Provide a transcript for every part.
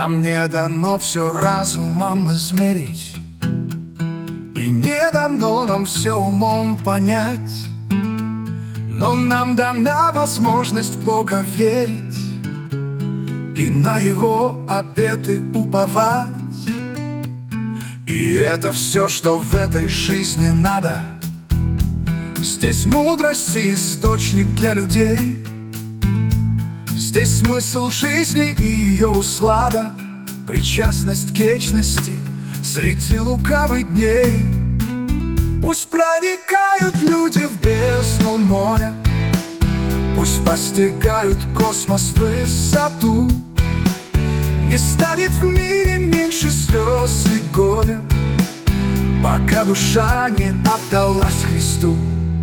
Нам не дано все разумом измерить, и не дано нам все умом понять, но нам дана возможность в Бога верить и на Его обеты уповать. И это все, что в этой жизни надо. Здесь мудрость и источник для людей. Здесь смысл жизни и ее услада, причастность к вечности среди лукавых дней. Пусть проникают люди в бездну моря, пусть постигают космос в высоту. Не станет в мире меньше слез и горя, пока душа не отдалась Христу.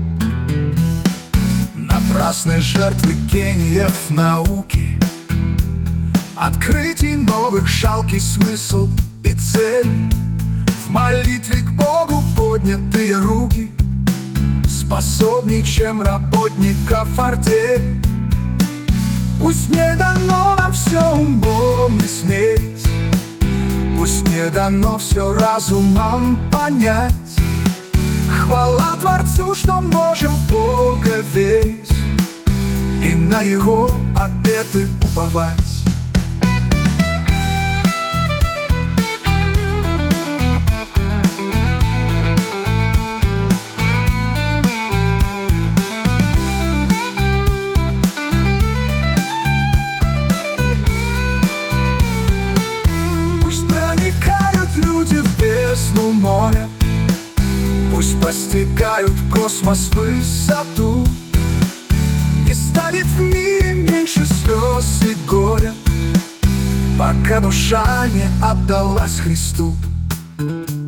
Напрасные жертвы гениев науки, открытий новых жалкий смысл и цель. В молитве к Богу поднятые руки способнее, чем работников артель. Пусть не дано нам все умом измерить, пусть не дано все разумом понять. Хвала Творцу, что можем в Бога верить и на Его обеты уповать. Пусть проникают люди в бездну моря, пусть постигают космос в высоту. Не станет в мире меньше слез и горя, пока душа не отдалась Христу.